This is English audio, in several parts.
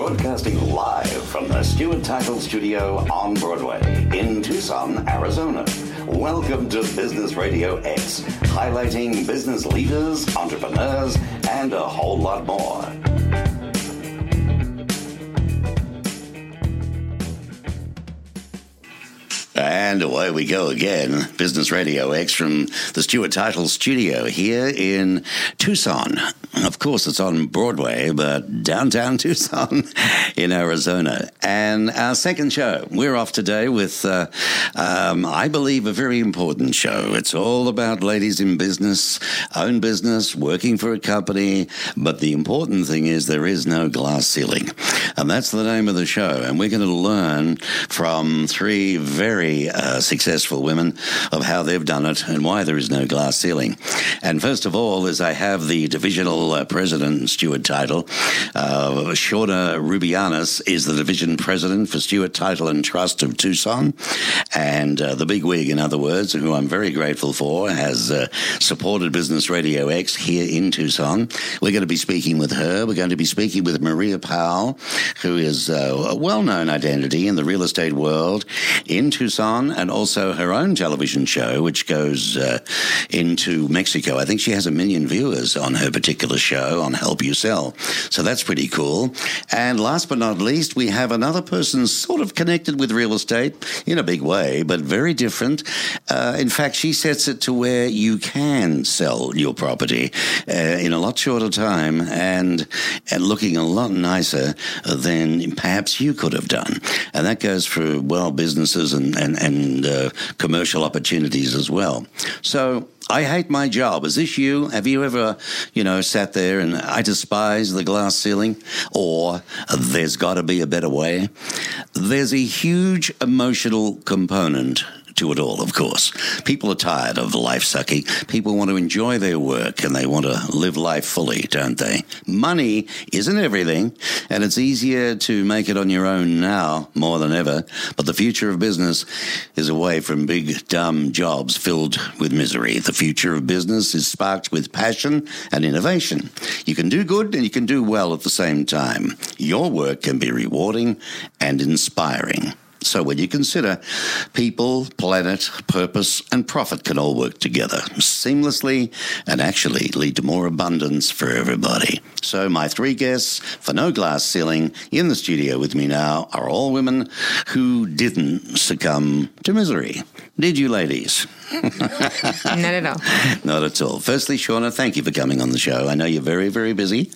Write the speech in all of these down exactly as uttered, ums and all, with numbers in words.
Broadcasting live from the Stuart Title Studio on Broadway in Tucson, Arizona. Welcome to Business Radio X, highlighting business leaders, entrepreneurs, and a whole lot more. And away we go again. Business Radio X from the Stuart Title Studio here in Tucson. Of course, it's on Broadway, but downtown Tucson in Arizona. And our second show, we're off today with, uh, um, I believe, a very important show. It's all about ladies in business, own business, working for a company. But the important thing is there is no glass ceiling. And that's the name of the show. And we're going to learn from three very uh, successful women of how they've done it and why there is no glass ceiling. And first of all, as I have the divisional uh, president Stuart Title, uh, Shauna Rubianis is the division president for Stuart Title and Trust of Tucson. And uh, the big wig, in other words, who I'm very grateful for, has uh, supported Business Radio X here in Tucson. We're going to be speaking with her. We're going to be speaking with Maria Powell, who is uh, a well-known identity in the real estate world in Tucson, and also her own television show, which goes uh, into Mexico. I think she has a million viewers on her particular show on Help You Sell. So that's pretty cool. And last but not least, we have another person sort of connected with real estate in a big way, but very different. Uh, in fact, she sets it to where you can sell your property uh, in a lot shorter time and, and looking a lot nicer than perhaps you could have done. And that goes for, well, businesses and, and, and uh, commercial opportunities as well. So I hate my job. Is this you? Have you ever, you know, sat there and I despise the glass ceiling? Or there's got to be a better way? There's a huge emotional component to it all, of course. People are tired of life sucking. People want to enjoy their work and they want to live life fully, don't they? Money isn't everything, and it's easier to make it on your own now more than ever. But the future of business is away from big, dumb jobs filled with misery. The future of business is sparked with passion and innovation. You can do good and you can do well at the same time. Your work can be rewarding and inspiring. So when you consider people, planet, purpose, and profit can all work together seamlessly and actually lead to more abundance for everybody. So my three guests for No Glass Ceiling in the studio with me now are all women who didn't succumb to misery. Did you, ladies? Not at all. Not at all. Firstly, Shauna, thank you for coming on the show. I know you're very, very busy.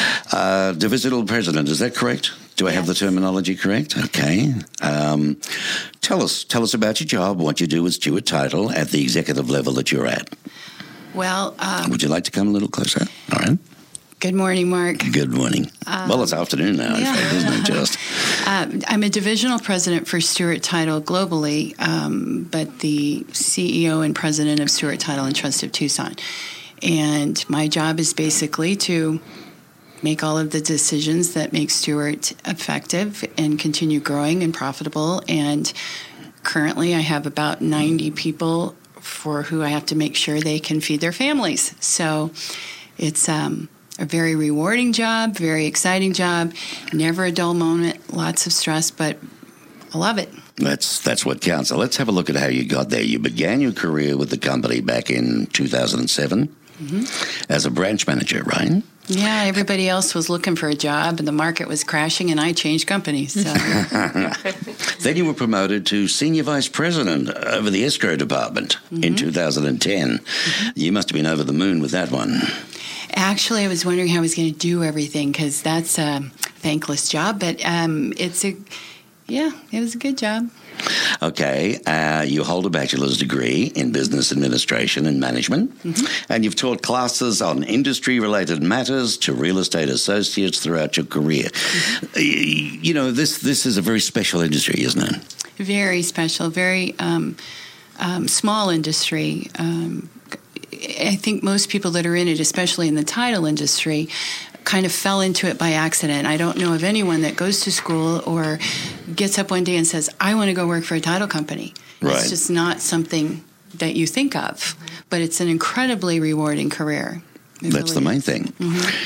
Uh, divisional president, is that correct? Do I have the terminology correct? Okay. Um, tell us, tell us about your job, what you do with Stuart Title at the executive level that you're at. Well, um, would you like to come a little closer? All right. Good morning, Mark. Good morning. Um, well, it's afternoon now, yeah. in fact, isn't it just? um, I'm a divisional president for Stuart Title globally, um, but the C E O and president of Stuart Title and Trust of Tucson. And my job is basically to make all of the decisions that make Stuart effective and continue growing and profitable. And currently I have about ninety people for who I have to make sure they can feed their families. So it's um, a very rewarding job, very exciting job, never a dull moment, lots of stress, but I love it. That's that's what counts. So let's have a look at how you got there. You began your career with the company back in two thousand seven mm-hmm. as a branch manager, right? Yeah, everybody else was looking for a job, and the market was crashing, and I changed companies. So. Then you were promoted to Senior Vice President over the escrow department mm-hmm. in two thousand ten. Mm-hmm. You must have been over the moon with that one. Actually, I was wondering how I was going to do everything, because that's a thankless job, but um, it's a, yeah, it was a good job. Okay, uh, you hold a bachelor's degree in business administration and management, mm-hmm. and you've taught classes on industry-related matters to real estate associates throughout your career. Mm-hmm. You know, this this is a very special industry, isn't it? Very special, very um, um, small industry. Um, I think most people that are in it, especially in the title industry, kind of fell into it by accident. I don't know of anyone that goes to school or gets up one day and says, I want to go work for a title company. Right. It's just not something that you think of, but it's an incredibly rewarding career. It That's really the main is. thing. Mm-hmm.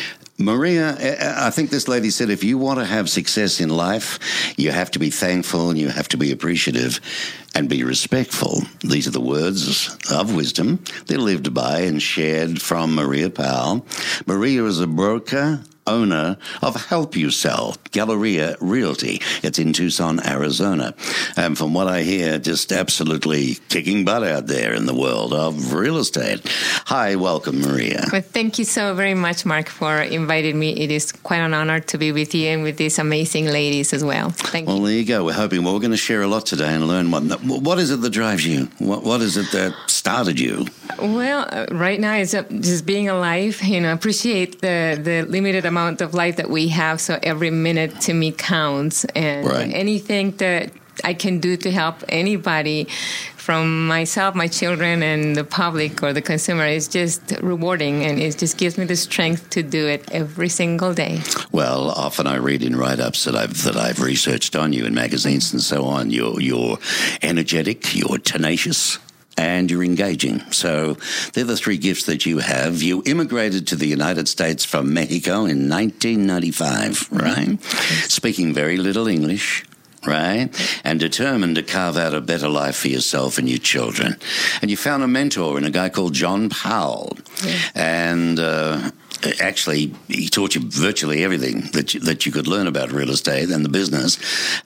Maria, I think this lady said if you want to have success in life, you have to be thankful and you have to be appreciative and be respectful. These are the words of wisdom. They're lived by and shared from Maria Powell. Maria is a broker, owner of Help You Sell, Galleria Realty. It's in Tucson, Arizona. And from what I hear, just absolutely kicking butt out there in the world of real estate. Hi, welcome, Maria. Well, thank you so very much, Mark, for inviting me. It is quite an honor to be with you and with these amazing ladies as well. Thank well, you. Well, there you go. We're hoping, well, we're going to share a lot today and learn what, what is it that drives you? What, what is it that started you? Well, uh, right now it's uh, just being alive, you know, appreciate the, the limited amount of life that we have. So every minute to me counts, and right. anything that I can do to help anybody, from myself, my children, and the public or the consumer, is just rewarding, and it just gives me the strength to do it every single day. Well, often I read in write-ups that I've that I've researched on you in magazines and so on. You're you're energetic, you're tenacious, and you're engaging. So they're the three gifts that you have. You immigrated to the United States from Mexico in nineteen ninety-five, right? Mm-hmm. Speaking very little English, right? And determined to carve out a better life for yourself and your children. And you found a mentor in a guy called John Powell. Yeah. And uh, actually, he taught you virtually everything that you, that you could learn about real estate and the business.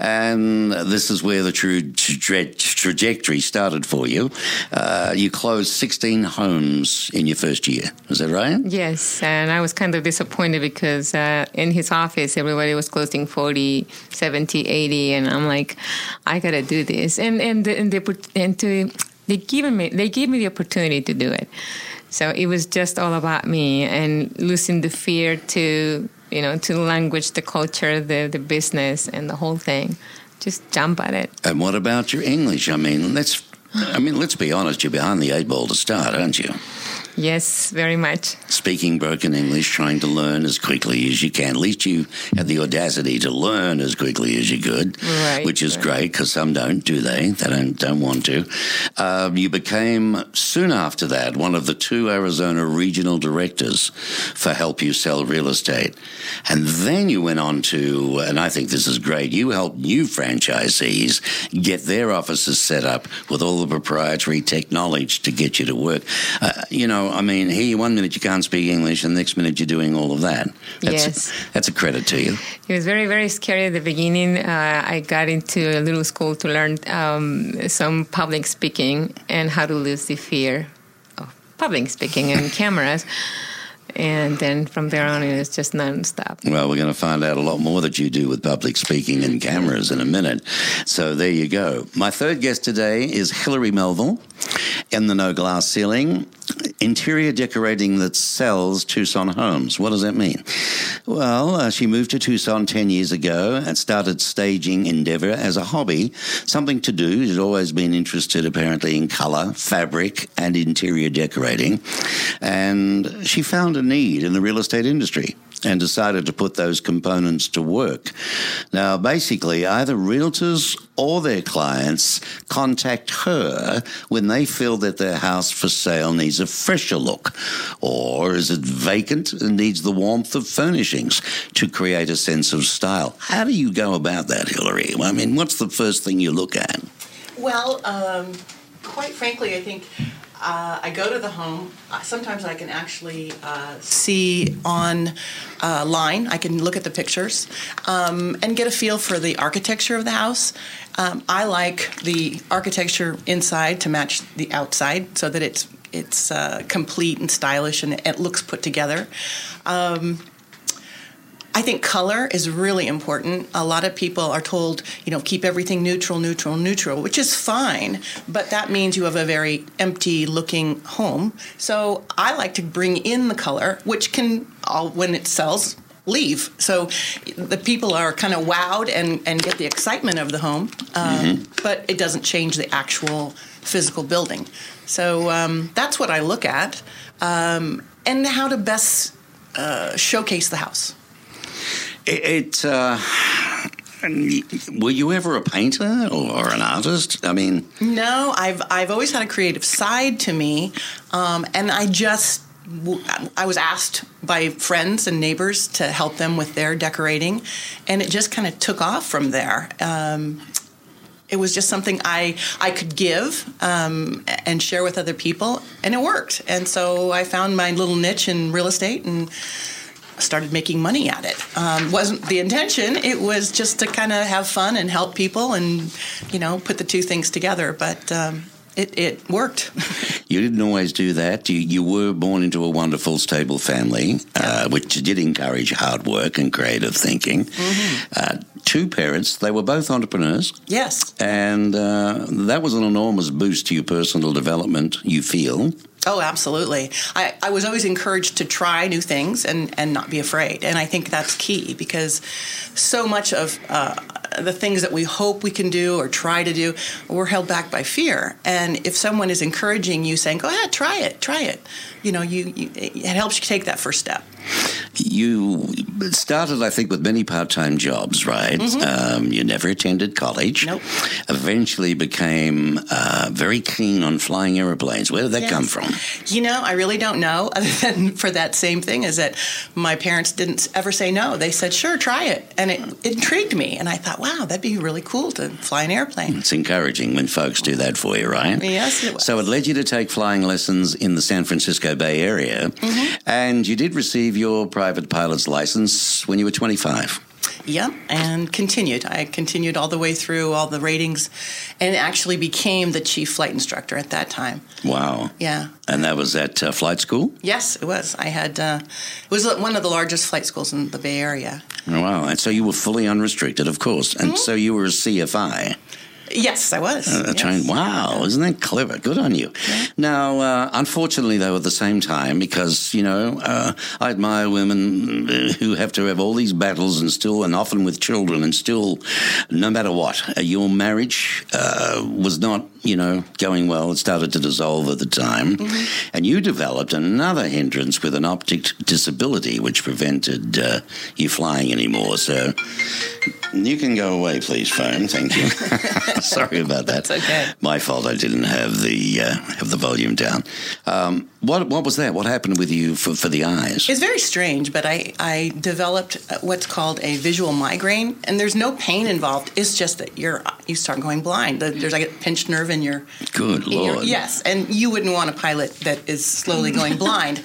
And this is where the true tra- trajectory started for you. Uh, you closed sixteen homes in your first year. Is that right? Yes. And I was kind of disappointed because uh, in his office, everybody was closing forty, seventy, eighty. And I'm like, I got to do this. And and, and, they, and to, they, given me, they gave me the opportunity to do it. So it was just all about me and losing the fear to, you know, to language, the culture, the, the business, and the whole thing. Just jump at it. And what about your English? I mean, let's, I mean, let's be honest. You're behind the eight ball to start, aren't you? Yes, very much. Speaking broken English, trying to learn as quickly as you can. At least you had the audacity to learn as quickly as you could, right, which is right. great, because some don't, do they? They don't don't want to. Um, you became, soon after that, one of the two Arizona regional directors for Help You Sell Real Estate. And then you went on to, and I think this is great, you helped new franchisees get their offices set up with all the proprietary technology to get you to work. Uh, you know, I mean, here one minute you can't speak English, and the next minute you're doing all of that. That's, yes. That's a credit to you. It was very, very scary at the beginning. Uh, I got into a little school to learn um, some public speaking and how to lose the fear of public speaking and cameras. And then from there on, it was just nonstop. Well, we're going to find out a lot more that you do with public speaking and cameras in a minute. So there you go. My third guest today is Hillary Melville in the No Glass Ceiling. Interior decorating that sells Tucson homes. What does that mean? Well, uh, she moved to Tucson ten years ago and started staging Endeavor as a hobby, something to do. She's always been interested, apparently, in color, fabric, and interior decorating. And she found a need in the real estate industry and decided to put those components to work. Now, basically, either realtors or their clients contact her when they feel that their house for sale needs a fresher look, or is it vacant and needs the warmth of furnishings to create a sense of style. How do you go about that, Hillary? I mean, what's the first thing you look at? Well, um, quite frankly, I think Uh, I go to the home. Uh, sometimes I can actually uh, see on uh, line. I can look at the pictures um, and get a feel for the architecture of the house. Um, I like the architecture inside to match the outside, so that it's it's uh, complete and stylish and it looks put together. Um, I think color is really important. A lot of people are told, you know, keep everything neutral, neutral, neutral, which is fine, but that means you have a very empty-looking home. So I like to bring in the color, which can, all, when it sells, leave. So the people are kind of wowed and, and get the excitement of the home, um, mm-hmm. but it doesn't change the actual physical building. So um, that's what I look at, um, and how to best uh, showcase the house. It, uh, were you ever a painter or an artist? I mean, no, I've I've always had a creative side to me, um, and I just I was asked by friends and neighbors to help them with their decorating, and it just kind of took off from there. Um, it was just something I I could give um, and share with other people, and it worked. And so I found my little niche in real estate and started making money at it. Um, wasn't the intention. It was just to kind of have fun and help people and, you know, put the two things together. But um, it, it worked. You didn't always do that. You, you were born into a wonderful, stable family, uh, which did encourage hard work and creative thinking. Mm-hmm. Uh, two parents, they were both entrepreneurs. Yes. And uh, that was an enormous boost to your personal development, you feel. Oh, absolutely. I, I was always encouraged to try new things and, and not be afraid. And I think that's key because so much of uh, the things that we hope we can do or try to do, we're held back by fear. And if someone is encouraging you, saying, go ahead, try it, try it, you know, you, you it helps you take that first step. You started, I think, with many part-time jobs, right? Mm-hmm. Um, you never attended college. Nope. Eventually became uh, very keen on flying airplanes. Where did that yes. come from? You know, I really don't know, other than for that same thing, is that my parents didn't ever say no. They said, sure, try it. And it, it intrigued me. And I thought, wow, that'd be really cool to fly an airplane. It's encouraging when folks do that for you, right? Yes, it was. So it led you to take flying lessons in the San Francisco Bay Area. Mm-hmm. And you did receive your private pilot's license when you were twenty-five. Yep, and continued. I continued all the way through all the ratings and actually became the chief flight instructor at that time. Wow. Yeah. And that was at uh, flight school? Yes, it was. I had, uh, it was one of the largest flight schools in the Bay Area. Oh, wow. And so you were fully unrestricted, of course. And mm-hmm. so you were a C F I. Yes, I was. Uh, yes. Trained. Wow, isn't that clever? Good on you. Yeah. Now, uh, unfortunately, though, at the same time, because, you know, uh, I admire women who have to have all these battles and still, and often with children, and still, no matter what, uh, your marriage uh, was not, you know, going well. It started to dissolve at the time. Mm-hmm. And you developed another hindrance with an optic disability, which prevented uh, you flying anymore. So you can go away, please, phone. Thank you. Sorry about that. That's okay. My fault. I didn't have the uh, have the volume down. Um, what what was that? What happened with you for, for the eyes? It's very strange, but I, I developed what's called a visual migraine, and there's no pain involved. It's just that you're you start going blind. There's like a pinched nerve in your good in Lord. Your, yes, and you wouldn't want a pilot that is slowly going blind.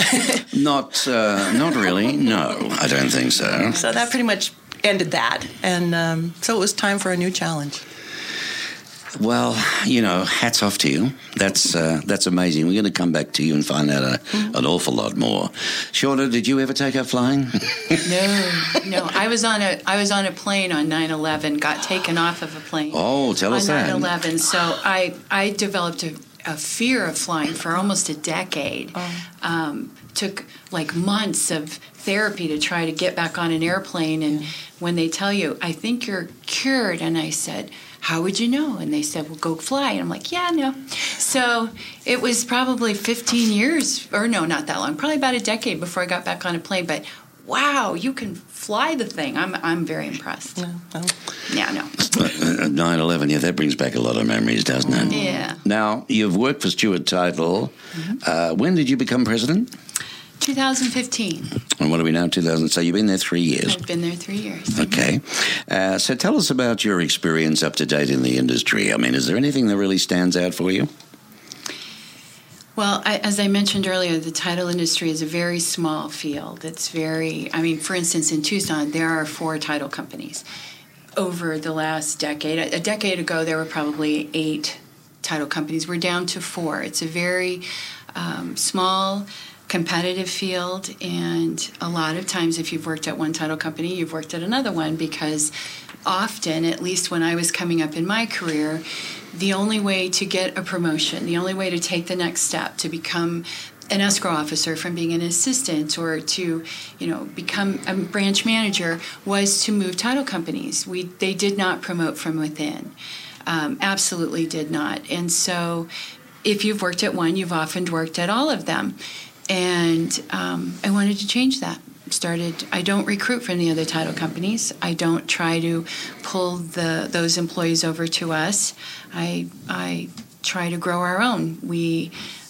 not uh, not really. No, I don't think so. So that pretty much ended that, and um, so it was time for a new challenge. Well, you know, hats off to you. That's uh, that's amazing. We're going to come back to you and find out a, mm-hmm. an awful lot more. Shauna, did you ever take up flying? No, no. I was on a I was on a plane on nine eleven. Got taken off of a plane. Oh, tell us that. On nine eleven. So I I developed a, a fear of flying for almost a decade. Oh. Um, took like months of therapy to try to get back on an airplane. And when they tell you, I think you're cured, and I said, how would you know? And they said, well, go fly. And I'm like, yeah, no. So it was probably fifteen years, or no, not that long, probably about a decade before I got back on a plane. But wow, you can fly the thing. I'm I'm very impressed. No, no. Yeah, no. nine eleven, yeah, that brings back a lot of memories, doesn't it? Yeah. Now, you've worked for Stuart Title. Mm-hmm. Uh, when did you become president? twenty fifteen. And what are we now, two thousand? So you've been there three years. I've been there three years. Okay. Uh, so tell us about your experience up to date in the industry. I mean, is there anything that really stands out for you? Well, I, as I mentioned earlier, the title industry is a very small field. It's very, I mean, for instance, in Tucson, there are four title companies. Over the last decade, a decade ago, there were probably eight title companies. We're down to four. It's a very um, small, competitive field, and a lot of times if you've worked at one title company, you've worked at another one, because often, at least when I was coming up in my career, the only way to get a promotion, the only way to take the next step, to become an escrow officer from being an assistant, or to, you know, become a branch manager, was to move title companies. We they did not promote from within. Um, absolutely did not. And so if you've worked at one, you've often worked at all of them. And um, I wanted to change that. Started. I don't recruit from the other title companies. I don't try to pull the those employees over to us. I I try to grow our own. We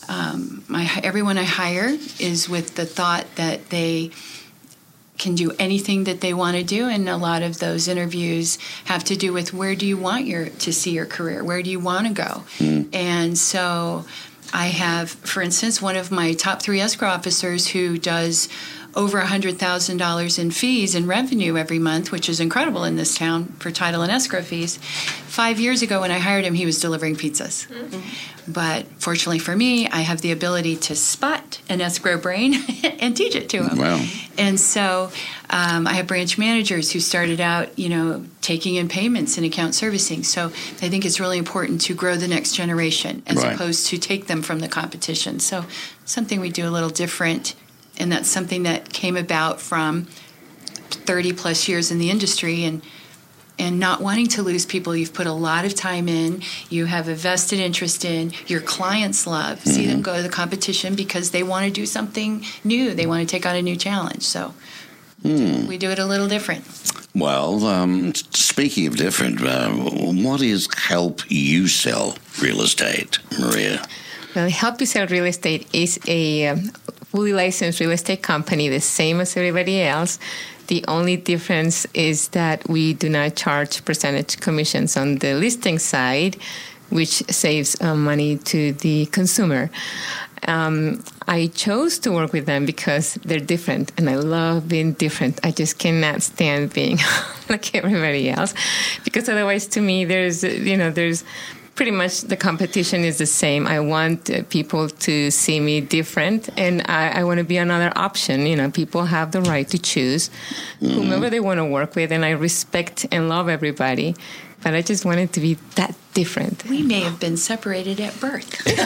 um, my everyone I hire is with the thought that they can do anything that they want to do, and a lot of those interviews have to do with where do you want your to see your career, where do you want to go, mm. and so I have, for instance, one of my top three escrow officers who does over one hundred thousand dollars in fees and revenue every month, which is incredible in this town for title and escrow fees. Five years ago when I hired him, he was delivering pizzas. Mm-hmm. But fortunately for me, I have the ability to spot an escrow brain and teach it to him. Wow. And so um, I have branch managers who started out, you know, taking in payments and account servicing. So I think it's really important to grow the next generation as right. opposed to take them from the competition. So something we do a little different. And that's something that came about from thirty plus years in the industry and and not wanting to lose people you've put a lot of time in, you have a vested interest in, your clients love. Mm-hmm. See them go to the competition because they want to do something new. They want to take on a new challenge. So mm. we do it a little different. Well, um, speaking of different, uh, what is Help You Sell Real Estate, Maria? Well, Help You Sell Real Estate is a um, fully licensed real estate company, the same as everybody else. The only difference is that we do not charge percentage commissions on the listing side, which saves uh, money to the consumer. Um, I chose to work with them because they're different, and I love being different. I just cannot stand being like everybody else, because otherwise, to me, there's, you know, there's pretty much the competition is the same. I want uh, people to see me different, and I, I want to be another option. You know, people have the right to choose mm-hmm. whomever they want to work with, and I respect and love everybody. But I just wanted to be that different. We may have been separated at birth.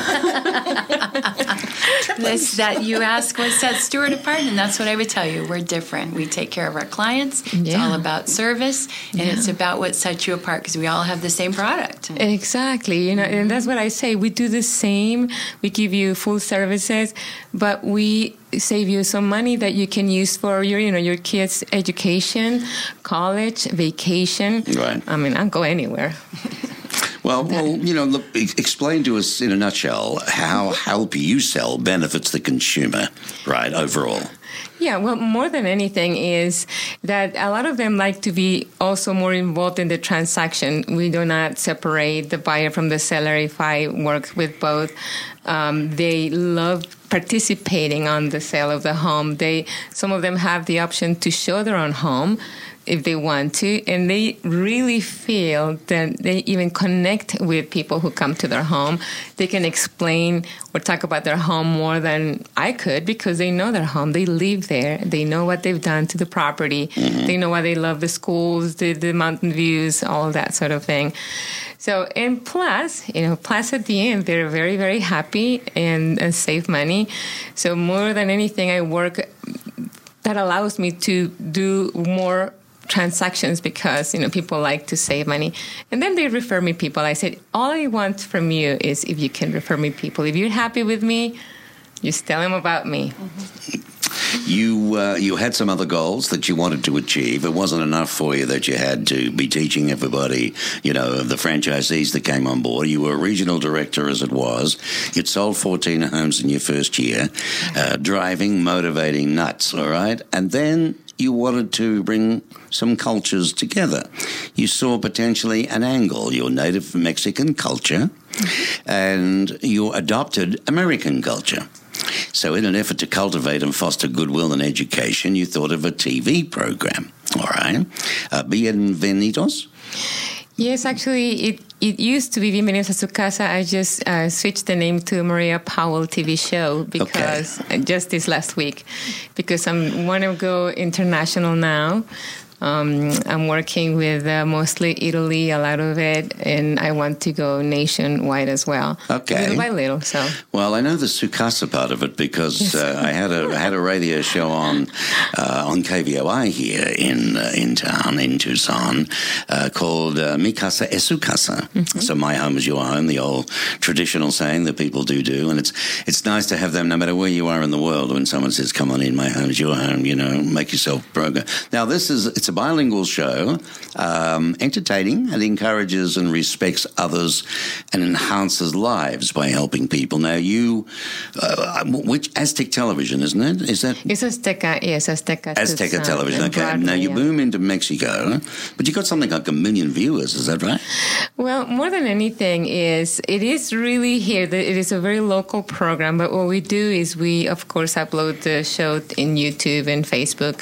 this, that you asked what set Stewart apart, and that's what I would tell you. We're different. We take care of our clients. It's yeah. all about service, and yeah. it's about what sets you apart because we all have the same product. Exactly. You know, and that's what I say. We do the same. We give you full services, but we save you some money that you can use for your, you know, your kids' education, college, vacation. Right. I mean, I'll go anywhere. Well, well, you know, look, explain to us in a nutshell how Help You Sell benefits the consumer, right, overall. Yeah, well, more than anything is that a lot of them like to be also more involved in the transaction. We do not separate the buyer from the seller if I work with both. Um, they love participating on the sale of the home. They, some of them have the option to show their own home if they want to, and they really feel that they even connect with people who come to their home. They can explain or talk about their home more than I could because they know their home. They live there. They know what they've done to the property. Mm-hmm. They know why they love the schools, the, the mountain views, all that sort of thing. So, and plus, you know, plus at the end, they're very, very happy and, and save money. So more than anything, I work, that allows me to do more transactions because, you know, people like to save money. And then they refer me people. I said, all I want from you is if you can refer me people. If you're happy with me, just tell them about me. Mm-hmm. You uh, you had some other goals that you wanted to achieve. It wasn't enough for you that you had to be teaching everybody, you know, the franchisees that came on board. You were a regional director as it was. You'd sold fourteen homes in your first year, uh, driving, motivating nuts, all right? And then you wanted to bring some cultures together. You saw potentially an angle, your native Mexican culture and your adopted American culture. So in an effort to cultivate and foster goodwill and education, you thought of a T V program, all right? Uh, Bienvenidos? Yes, actually, it, it used to be Bienvenidos a su casa. I just uh, switched the name to Maria Powell T V show because okay. just this last week, because I want to go international now. Um, I'm working with uh, mostly Italy, a lot of it, and I want to go nationwide as well. Okay, little by little. So, well, I know the Sukasa part of it because yes. uh, I had a I had a radio show on uh, on K V O I here in uh, in town in Tucson uh, called uh, Mi Casa es Su Casa. Mm-hmm. So my home is your home, the old traditional saying that people do do, and it's it's nice to have them no matter where you are in the world. When someone says, "Come on in, my home is your home," you know, make yourself program. Now this is it's a bilingual show, um, entertaining, and encourages and respects others and enhances lives by helping people. Now, you, uh, which Aztec Television, isn't it? Is that? It's Azteca, yes, Azteca. Azteca Television, okay. Broadway, now, you yeah. boom into Mexico, but you got something like a million viewers, is that right? Well, more than anything is, it is really here. It is a very local program, but what we do is we, of course, upload the show in YouTube and Facebook,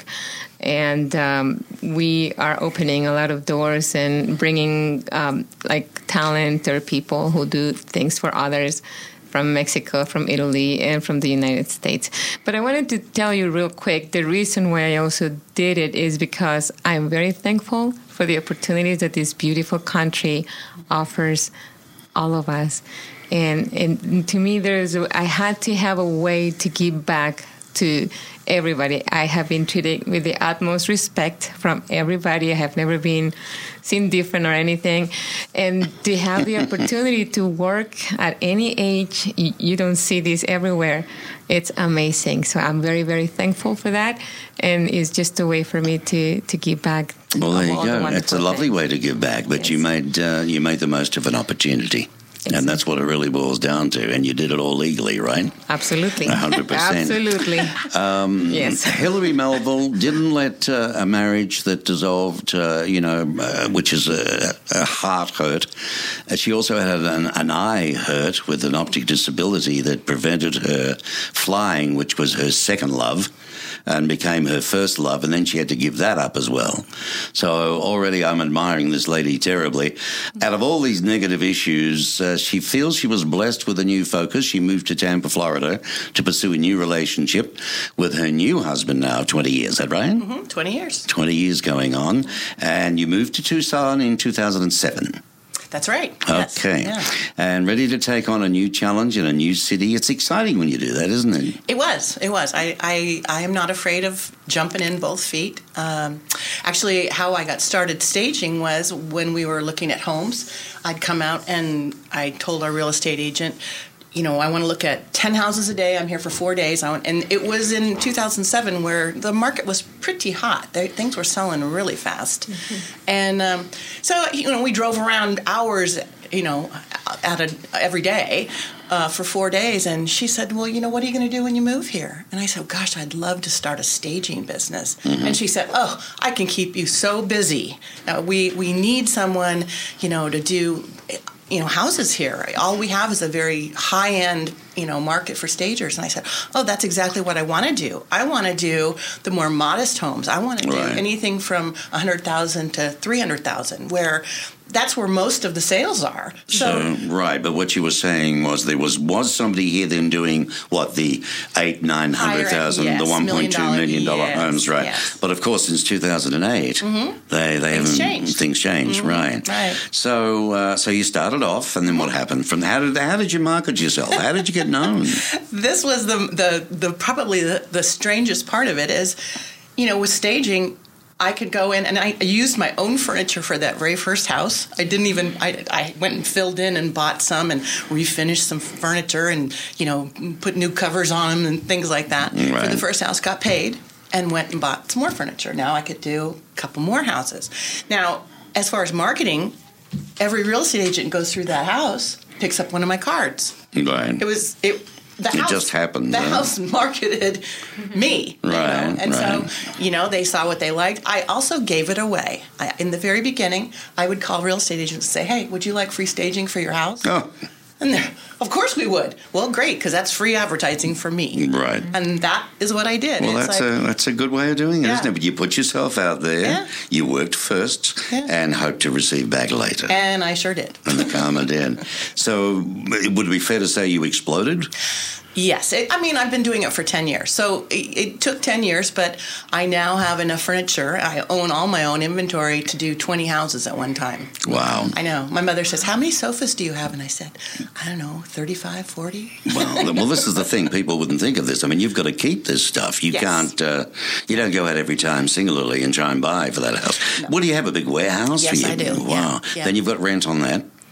and um, we are opening a lot of doors and bringing um, like talent or people who do things for others from Mexico, from Italy, and from the United States. But I wanted to tell you real quick, the reason why I also did it is because I'm very thankful for the opportunities that this beautiful country offers all of us. And, and to me, there's a, I had to have a way to give back to everybody. I have been treated with the utmost respect from everybody. I have never been seen different or anything. And to have the opportunity to work at any age, you, you don't see this everywhere. It's amazing. So I'm very, very thankful for that. And it's just a way for me to, to give back. Well, there you go. The It's a lovely things. way to give back, but Yes. you made uh, you made the most of an opportunity. Exactly. And that's what it really boils down to. And you did it all legally, right? Absolutely. one hundred percent. Absolutely. Um, Yes. Hillary Melville didn't let uh, a marriage that dissolved, uh, you know, uh, which is a, a heart hurt. Uh, she also had an, an eye hurt with an optic disability that prevented her flying, which was her second love, and became her first love, and then she had to give that up as well. So already I'm admiring this lady terribly. Out of all these negative issues, uh, she feels she was blessed with a new focus. She moved to Tampa, Florida to pursue a new relationship with her new husband now, twenty years, is that right? Mm-hmm. twenty years. twenty years going on. And you moved to Tucson in two thousand seven. That's right. Yes. Okay. Yeah. And ready to take on a new challenge in a new city. It's exciting when you do that, isn't it? It was. It was. I, I, I am not afraid of jumping in both feet. Um, actually, how I got started staging was when we were looking at homes. I'd come out and I told our real estate agent, you know, I want to look at ten houses a day. I'm here for four days. I want, and it was in two thousand seven where the market was pretty hot. They, things were selling really fast. Mm-hmm. And um, so, you know, we drove around hours, you know, at a, every day uh, for four days. And she said, well, you know, what are you going to do when you move here? And I said, gosh, I'd love to start a staging business. Mm-hmm. And she said, oh, I can keep you so busy. Uh, we, we need someone, you know, to do... you know, houses here. All we have is a very high-end, you know, market for stagers. And I said, oh, that's exactly what I want to do. I want to do the more modest homes. I want to do right. anything from one hundred thousand dollars to three hundred thousand dollars, where that's where most of the sales are. So, so right, but what you were saying was there was was somebody here then doing what the eight nine hundred thousand, yes, the one point two million dollar yes, homes, right? Yes. But of course, since two thousand and eight, mm-hmm. they they things haven't changed. things changed, Mm-hmm. right? Right. So uh, so you started off, and then what happened? From how did how did you market yourself? How did you get known? This was the the the probably the, the strangest part of it is, you know, with staging. I could go in, and I used my own furniture for that very first house. I didn't even, I, I went and filled in and bought some and refinished some furniture and, you know, put new covers on them and things like that. Right. For the first house, got paid, and went and bought some more furniture. Now I could do a couple more houses. Now, as far as marketing, every real estate agent goes through that house, picks up one of my cards. Right. It was, it The it house, just happened. The huh? house marketed me. Right, You know? And right. so, you know, they saw what they liked. I also gave it away. I, in the very beginning, I would call real estate agents and say, hey, would you like free staging for your house? Oh. And they're, of course we would. Well, great, because that's free advertising for me. Right. And that is what I did. Well, It's that's like, a that's a good way of doing it, Yeah. not it? But you put yourself out there, Yeah. you worked first, Yeah. and hoped to receive back later. And I sure did. And the karma did. So, would it be fair to say you exploded? Yes. It, I mean, I've been doing it for ten years. So it, it took ten years, but I now have enough furniture. I own all my own inventory to do twenty houses at one time. Wow. I know. My mother says, how many sofas do you have? And I said, I don't know, thirty-five, forty? Well, well, this is the thing. People wouldn't think of this. I mean, you've got to keep this stuff. You Yes. can't, uh, you don't go out every time singularly and try and buy for that house. No. What do you have, a big warehouse? Yes, for you? I do. Wow. Yeah. Yeah. Then you've got rent on that.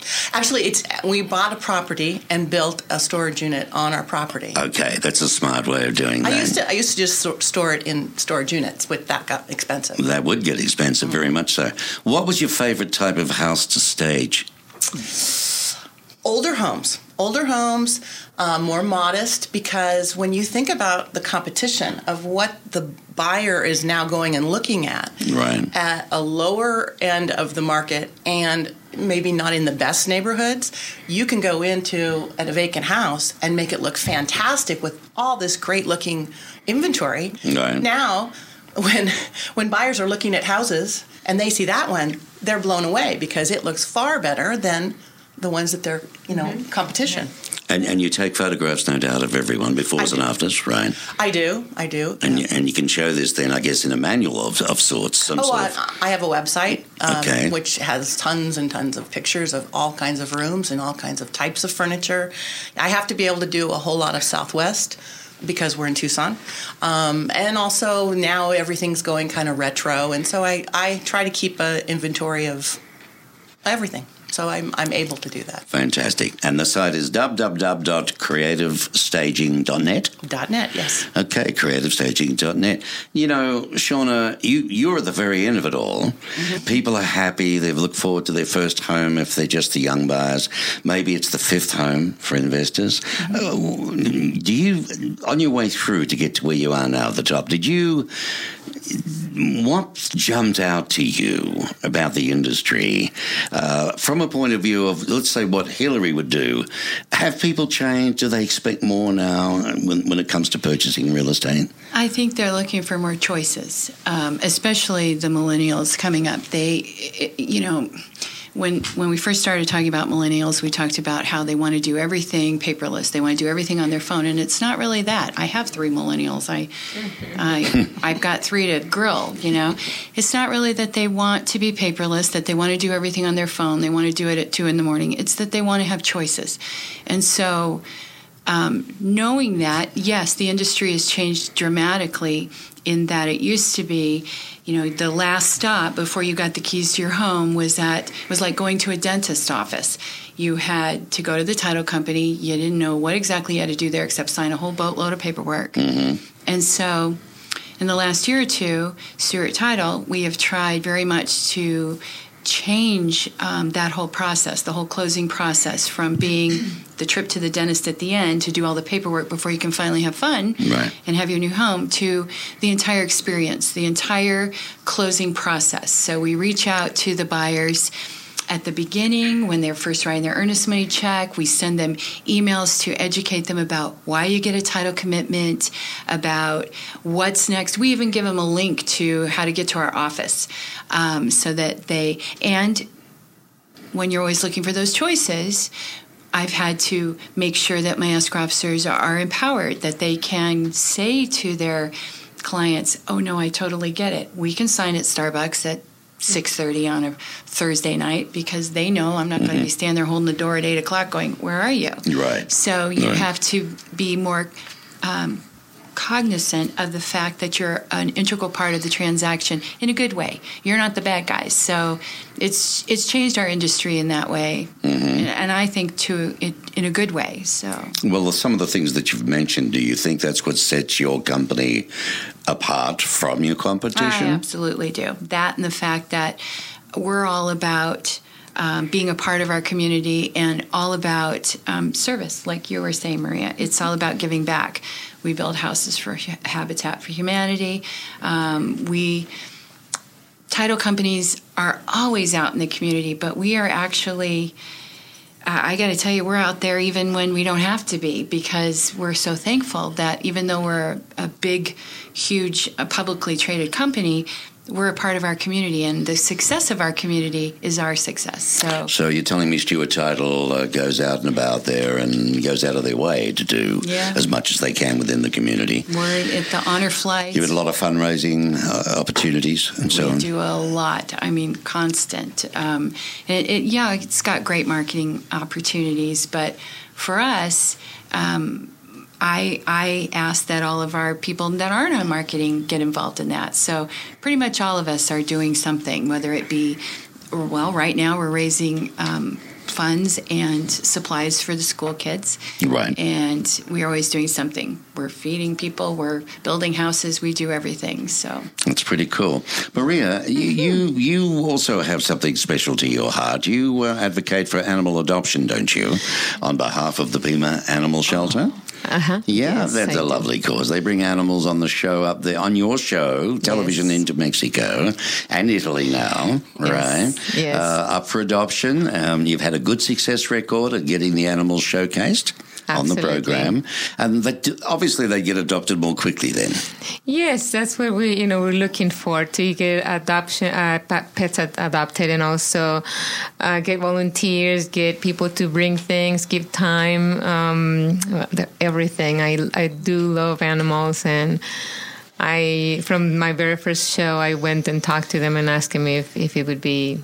Actually, it's we bought a property and built a storage unit on our property. Okay, that's a smart way of doing that. I used to I used to just so- store it in storage units, but that got expensive. That would get expensive, mm-hmm. very much so. What was your favorite type of house to stage? Older homes. Older homes, uh, more modest, because when you think about the competition of what the buyer is now going and looking at, right. at a lower end of the market and maybe not in the best neighborhoods, you can go into a vacant house and make it look fantastic with all this great-looking inventory. Right. Now, when when buyers are looking at houses and they see that one, they're blown away because it looks far better than the ones that they're, you know, mm-hmm. competition. And and you take photographs, no doubt, of everyone befores and afters, right? I do, I do. And you, and you can show this then, I guess, in a manual of, of sorts. Some oh, sort I, of... I have a website um, okay. which has tons and tons of pictures of all kinds of rooms and all kinds of types of furniture. I have to be able to do a whole lot of Southwest because we're in Tucson. Um, and also now everything's going kind of retro, and so I, I try to keep an inventory of everything. So I'm I'm able to do that. Fantastic. And the site is w w w dot creative staging dot net? .net, yes. Okay, creative staging dot net. You know, Shauna, you, you're at the very end of it all. Mm-hmm. People are happy. They look forward to their first home if they're just the young buyers. Maybe it's the fifth home for investors. Mm-hmm. Uh, do you, on your way through to get to where you are now at the top, did you... What jumped out to you about the industry uh, from a point of view of, let's say, what Hillary would do? Have people changed? Do they expect more now when, when it comes to purchasing real estate? I think they're looking for more choices, um, especially the millennials coming up. They, you know... When when we first started talking about millennials, we talked about how they want to do everything paperless. They want to do everything on their phone, and it's not really that. I have three millennials. I, mm-hmm. I I've got three to grill. You know, it's not really that they want to be paperless. That they want to do everything on their phone. They want to do it at two in the morning. It's that they want to have choices, and so um, knowing that, yes, the industry has changed dramatically. In that it used to be, you know, the last stop before you got the keys to your home was at was like going to a dentist's office. You had to go to the title company. You didn't know what exactly you had to do there except sign a whole boatload of paperwork. Mm-hmm. And so in the last year or two, Stewart Title, we have tried very much to change um, that whole process, the whole closing process, from being the trip to the dentist at the end to do all the paperwork before you can finally have fun right. and have your new home, to the entire experience, the entire closing process. So we reach out to the buyers at the beginning when they're first writing their earnest money check. We send them emails to educate them about why you get a title commitment, about what's next. We even give them a link to how to get to our office um, so that they, and when you're always looking for those choices, I've had to make sure that my escrow officers are empowered, that they can say to their clients, oh, no, I totally get it. We can sign at Starbucks at six thirty on a Thursday night because they know I'm not mm-hmm. going to be standing there holding the door at eight o'clock going, where are you? Right. So you right. have to be more um, cognizant of the fact that you're an integral part of the transaction in a good way. You're not the bad guys. So it's it's changed our industry in that way, mm-hmm. and, and I think to it in a good way. So well, some of the things that you've mentioned, do you think that's what sets your company apart from your competition? I absolutely do. That and the fact that we're all about um, being a part of our community and all about um, service, like you were saying, Maria. It's all about giving back. We build houses for Habitat for Humanity. Um, we title companies are always out in the community, but we are actually, uh, I got to tell you, we're out there even when we don't have to be, because we're so thankful that even though we're a big, huge, uh, publicly traded company, we're a part of our community, and the success of our community is our success. So, so you're telling me Stewart Title uh, goes out and about there and goes out of their way to do yeah. as much as they can within the community. We're at the honor flight. You have a lot of fundraising uh, opportunities and so we on. We do a lot. I mean, constant. Um, it, it, yeah, it's got great marketing opportunities, but for us, um, I, I ask that all of our people that aren't on marketing get involved in that. So pretty much all of us are doing something, whether it be, well, right now we're raising um, funds and supplies for the school kids. Right. And we're always doing something. We're feeding people. We're building houses. We do everything. So that's pretty cool. Maria, you you, you also have something special to your heart. You uh, advocate for animal adoption, don't you, on behalf of the Pima Animal Shelter? Uh-huh. Yeah, Yes, that's I a do. lovely cause. They bring animals on the show up there, on your show, television Yes. into Mexico and Italy now, right? Yes. Uh, up for adoption. Um, you've had a good success record at getting the animals showcased on the Absolutely. program. And that, obviously they get adopted more quickly then. Yes, that's what we, you know, we're looking for, to get adoption, uh, pa- pets ad- adopted, and also uh, get volunteers, get people to bring things, give time, um, the- everything. I, I do love animals, and I, from my very first show, I went and talked to them and asked them if, if it would be,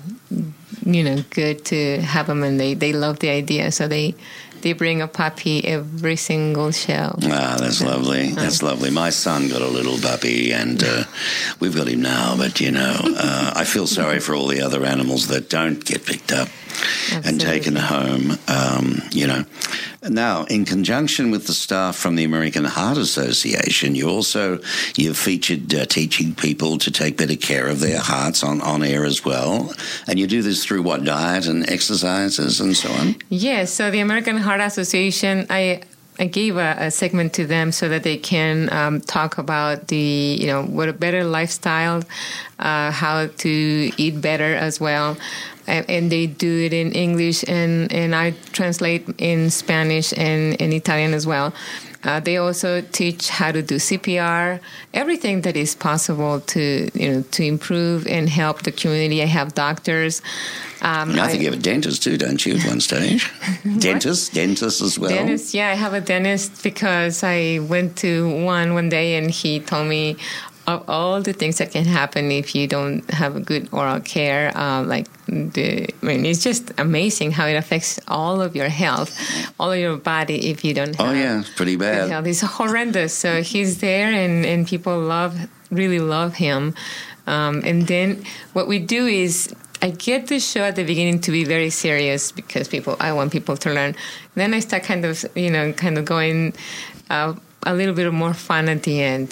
you know, good to have them, and they, they love the idea, so they they bring a puppy every single show. Ah, that's lovely. That's lovely. My son got a little puppy, and uh, we've got him now. But, you know, uh, I feel sorry for all the other animals that don't get picked up and Absolutely. taken home, um, you know. Now, in conjunction with the staff from the American Heart Association, you also, you've featured uh, teaching people to take better care of their hearts on, on air as well. And you do this through what, diet and exercises and so on? Yes, so the American Heart Association, I I gave a, a segment to them so that they can um, talk about the, you know, what a better lifestyle, uh, how to eat better as well. And, and they do it in English, and, and I translate in Spanish and in Italian as well. Uh, they also teach how to do C P R, everything that is possible to, you know, to improve and help the community. I have doctors. Um, And I think you have a dentist too, don't you, at one stage? dentist? Dentist as well? Dentist, yeah, I have a dentist because I went to one one day and he told me of all the things that can happen if you don't have a good oral care. Uh, like, the, I mean, it's just amazing how it affects all of your health, all of your body if you don't have Oh, yeah, it's pretty good bad. health. It's horrendous. So he's there, and, and people love, really love him. Um, and then what we do is, I get the show at the beginning to be very serious because people, I want people to learn. Then I start kind of, you know, kind of going uh, a little bit more fun at the end.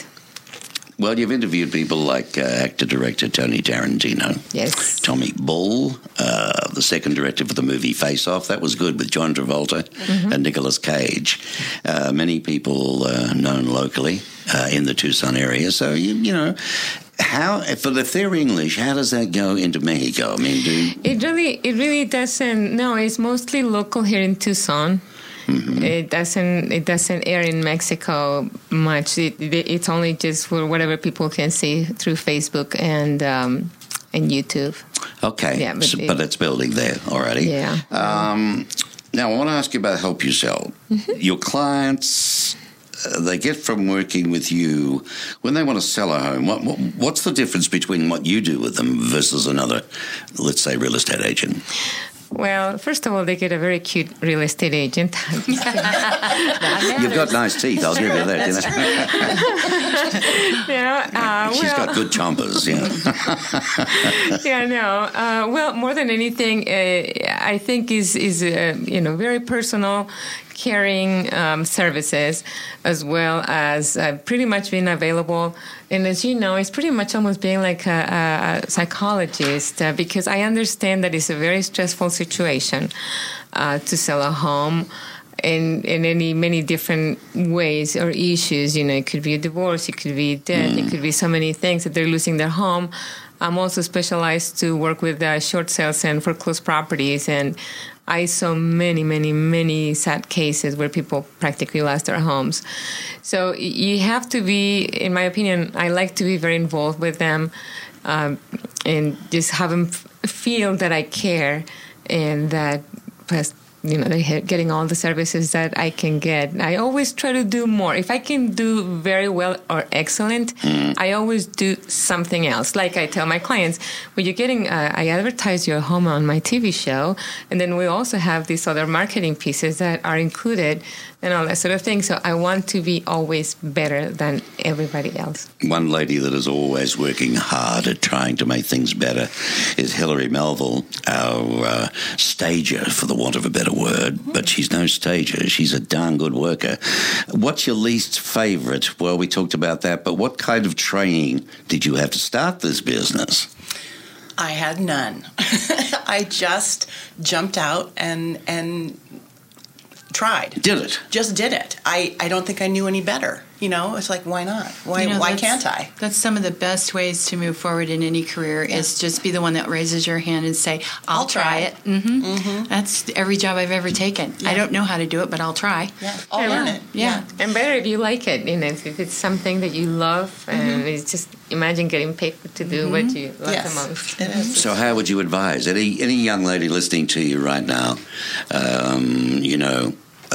Well, you've interviewed people like uh, actor-director Tony Tarantino. Yes. Tommy Bull, uh, the second director for the movie Face Off. That was good, with John Travolta Mm-hmm. and Nicolas Cage. Uh, many people uh, known locally uh, in the Tucson area. So, you, you know, how, if, if they're English, how does that go into Mexico? I mean, do... It really, it really doesn't. No, it's mostly local here in Tucson. Mm-hmm. It doesn't. It doesn't air in Mexico much. It, it, it's only just for whatever people can see through Facebook and um, and YouTube. Okay, Yeah, but so, it- but it's building there already. Yeah. Um, now, I want to ask you about Help You Sell. Mm-hmm. Your clients, uh, they get from working with you, when they want to sell a home, what, what what's the difference between what you do with them versus another, let's say, real estate agent? Well, first of all, they get a very cute real estate agent. You've got nice teeth, I'll give you that. You know? yeah, uh, She's well, got good chompers, yeah. yeah, no. Uh, well, more than anything, uh, I think is is uh, you know, very personal, caring um, services, as well as uh, pretty much being available. And as you know, it's pretty much almost being like a, a psychologist, uh, because I understand that it's a very stressful situation uh, to sell a home. In, in any many different ways or issues, you know, it could be a divorce, it could be death, mm. it could be so many things that they're losing their home. I'm also specialized to work with uh, short sales and foreclosed properties, and I saw many, many, many sad cases where people practically lost their homes. So you have to be, in my opinion, I like to be very involved with them, um, and just have them f- feel that I care and that, you know, they're getting all the services that I can get. I always try to do more. If I can do very well or excellent, mm. I always do something else. Like I tell my clients, well, you're getting, uh, I advertise your home on my T V show, and then we also have these other marketing pieces that are included and all that sort of thing. So I want to be always better than everybody else. One lady that is always working hard at trying to make things better is Hilary Melville, our uh, stager, for the want of a better word. But she's no stager. She's a darn good worker. What's your least favourite? Well, we talked about that, but what kind of training did you have to start this business? I had none. I just jumped out and and tried. Did it? Just did it. I, I don't think I knew any better. You know, it's like, why not? Why You know, why that's- can't I? That's some of the best ways to move forward in any career is just be the one that raises your hand and say, I'll, I'll try, try. it. Mm-hmm. That's every job I've ever taken. Yeah. I don't know how to do it, but I'll try. Yeah, I'll Yeah. learn it. Yeah. And better if you like it, you know, if it's something that you love, and it's just imagine getting paid to do what you love Yes, the most. it is. So how would you advise any any young lady listening to you right now, um, you know,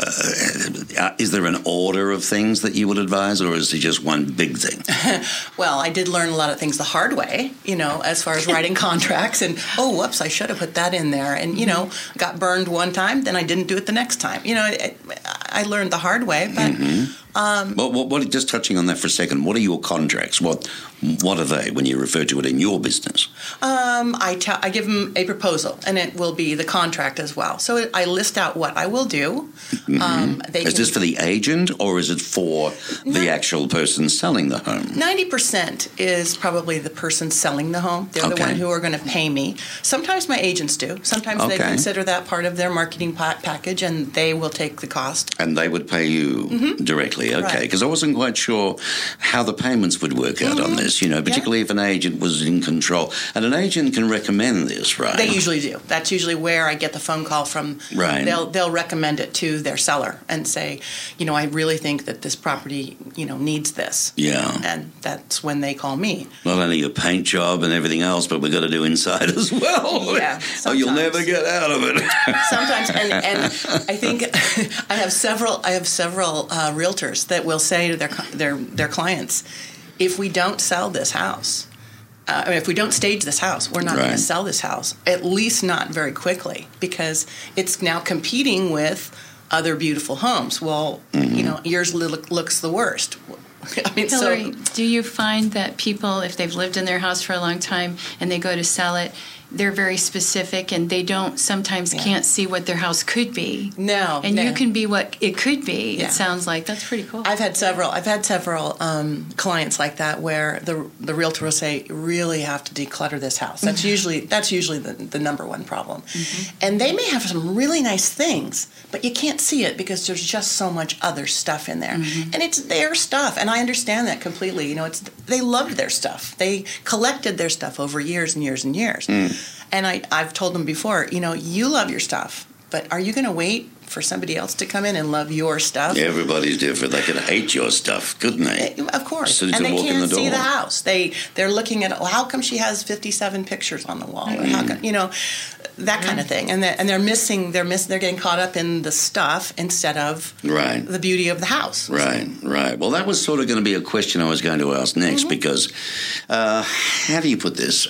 uh, is there an order of things that you would advise, or is it just one big thing? Well, I did learn a lot of things the hard way, you know, as far as writing contracts and, oh, whoops, I should have put that in there. And, you know, got burned one time, then I didn't do it the next time. You know, it, I learned the hard way, but... Mm-hmm. Um, what, what, what, just touching on that for a second, what are your contracts? What what are they when you refer to it in your business? Um, I, tell, I give them a proposal, and it will be the contract as well. So it, I list out what I will do. Mm-hmm. Um, they is can, this for the agent, or is it for the actual person selling the home? ninety percent is probably the person selling the home. They're the Okay. one who are going to pay me. Sometimes my agents do. Sometimes they Okay. consider that part of their marketing pa- package, and they will take the cost. And they would pay you directly, okay? Right. Because I wasn't quite sure how the payments would work out on this, you know, particularly if an agent was in control. And an agent can recommend this, right? They usually do. That's usually where I get the phone call from. Right. They'll they'll recommend it to their seller and say, you know, I really think that this property, you know, needs this. Yeah. And that's when they call me. Not only a paint job and everything else, but we've got to do inside as well. Yeah, Oh, you'll sometimes. never get out of it. Sometimes, and, and I think I have several. I have several uh, realtors that will say to their their their clients, if we don't sell this house, uh, I mean, if we don't stage this house, we're not going Right. to sell this house. At least not very quickly, because it's now competing with other beautiful homes. Well, Mm-hmm. you know, yours look, looks the worst. I mean, Hillary, so do you find that people, if they've lived in their house for a long time and they go to sell it, they're very specific and they don't sometimes Yeah. can't see what their house could be? no, And no. you can be what it could be. Yeah. It sounds like that's pretty cool. I've had several. I've had several um, clients like that where the the realtor will say, "You really have to declutter this house." That's usually that's usually the, the number one problem. And they may have some really nice things, but you can't see it because there's just so much other stuff in there, and it's their stuff. And I understand that completely. You know, it's they loved their stuff. They collected their stuff over years and years and years. And I I've told them before. You know, you love your stuff, but are you going to wait for somebody else to come in and love your stuff? Everybody's different. They could hate your stuff, couldn't they? Of course, As soon as and you they walk in can't the see door. the house. They they're looking at, well, how come she has fifty-seven pictures on the wall, or how come, you know, that kind of thing. And they're, and they're missing. They're miss. They're getting caught up in the stuff instead of Right. the beauty of the house. Right, right. Well, that was sort of going to be a question I was going to ask next because uh, how do you put this?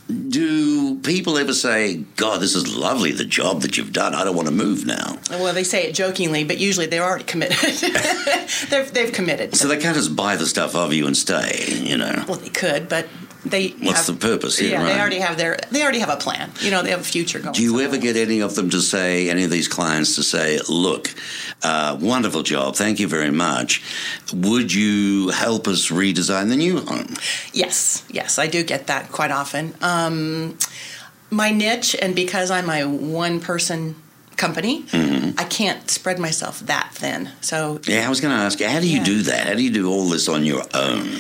Do people ever say, God, this is lovely, the job that you've done. I don't want to move now. Well, they say it jokingly, but usually they're already committed. they've, they've committed. So they can't just buy the stuff of you and stay, you know. Well, they could, but they. What's have, the purpose here, Yeah, right? they already have their. They already have a plan. You know, they have a future going. Do you ever somewhere. get any of them to say, any of these clients to say, look, uh, wonderful job, thank you very much. Would you help us redesign the new home? Yes, yes, I do get that quite often. Um, my niche, and because I'm a one-person company, Mm-hmm. I can't spread myself that thin. So Yeah, I was going to ask, how do you Yeah. do that? How do you do all this on your own?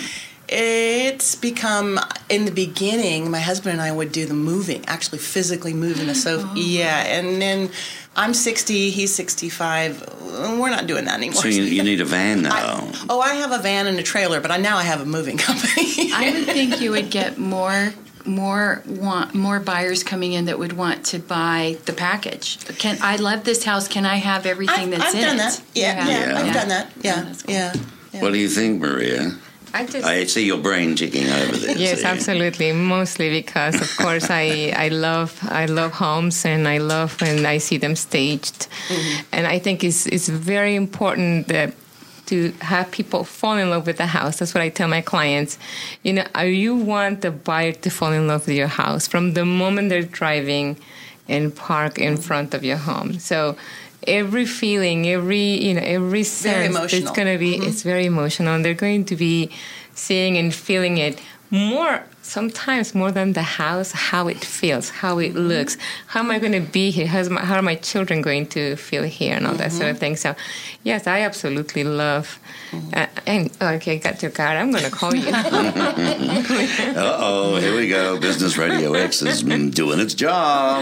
it's become, in the beginning, my husband and I would do the moving, actually physically moving the sofa. Yeah, and then I'm sixty, he's sixty-five. We're not doing that anymore. So you, you need a van now. I, oh, I have a van and a trailer, but I now I have a moving company. I would think you would get more more want more buyers coming in that would want to buy the package. Can I love this house? Can I have everything I've, that's I've in done it? that. Yeah, You yeah, have? Yeah. I've done that. Yeah, that's cool. yeah. yeah. What do you think, Maria? I just I see your brain ticking over there. yes, see. absolutely. Mostly because, of course, I, I love I love homes, and I love when I see them staged. Mm-hmm. And I think it's it's very important that to have people fall in love with the house. That's what I tell my clients. You know, you want the buyer to fall in love with your house from the moment they're driving and park in front of your home. So every feeling, every you know, every sense, it's going to be mm-hmm. it's very emotional, and they're going to be seeing and feeling it more, sometimes more than the house, how it feels, how it mm-hmm. looks, how am I going to be here, How's my, how are my children going to feel here, and all mm-hmm. that sort of thing. So, yes, I absolutely love. Mm-hmm. Uh, and okay, got your card. I'm going to call you. Uh-oh, here we go. Business Radio X is doing its job.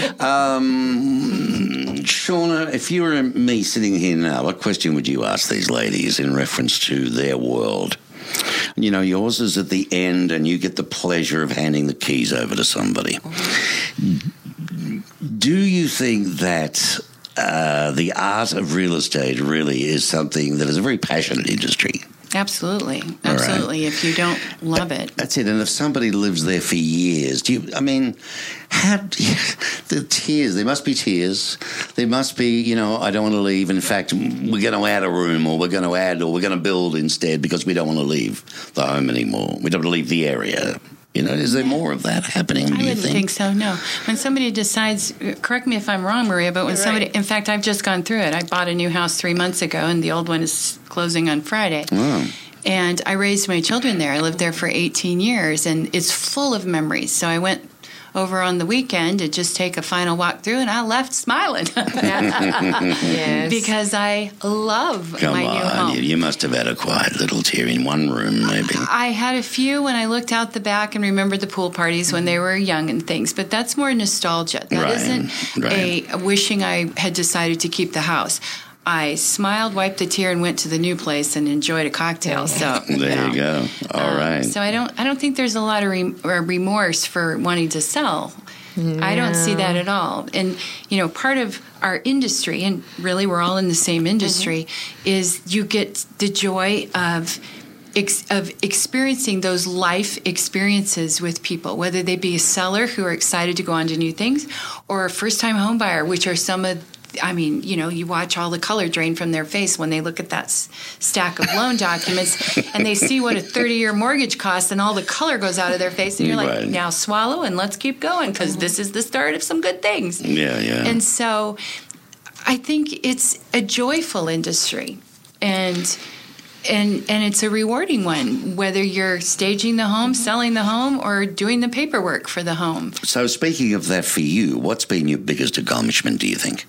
Um, Shauna, if you were me sitting here now, what question would you ask these ladies in reference to their world? You know, yours is at the end, and you get the pleasure of handing the keys over to somebody. Mm-hmm. Do you think that uh, the art of real estate really is something that is a very passionate industry? Absolutely. Absolutely. Right. If you don't love it. That's it. And if somebody lives there for years, do you, I mean, how, the tears, there must be tears. There must be, you know, I don't want to leave. In fact, we're going to add a room, or we're going to add, or we're going to build instead because we don't want to leave the home anymore. We don't want to leave the area. You know, is there more of that happening? I do you wouldn't think? think so, no. When somebody decides, correct me if I'm wrong, Maria, but when You're somebody, right. in fact, I've just gone through it. I bought a new house three months ago, and the old one is closing on Friday. Oh. And I raised my children there. I lived there for eighteen years, and it's full of memories. So I went over on the weekend to just take a final walk through, and I left smiling. Yes. Because I love Come my on, new home. you, you must have had a quiet little tear in one room, maybe. I had a few when I looked out the back and remembered the pool parties when they were young and things, but that's more nostalgia. That Right, isn't right. a wishing I had decided to keep the house. I smiled, wiped a tear, and went to the new place and enjoyed a cocktail. So There you go. All um, right. So I don't, I don't think there's a lot of re- or remorse for wanting to sell. I don't see that at all. And, you know, part of our industry, and really we're all in the same industry, mm-hmm. is you get the joy of ex- of experiencing those life experiences with people, whether they be a seller who are excited to go on to new things, or a first-time home buyer, which are some of I mean, you know, you watch all the color drain from their face when they look at that s- stack of loan documents and they see what a thirty-year mortgage costs, and all the color goes out of their face. And you're like, Right. now swallow and let's keep going, because this is the start of some good things. Yeah, yeah. And so I think it's a joyful industry. And and and it's a rewarding one, whether you're staging the home, selling the home, or doing the paperwork for the home. So speaking of that for you, what's been your biggest accomplishment, do you think?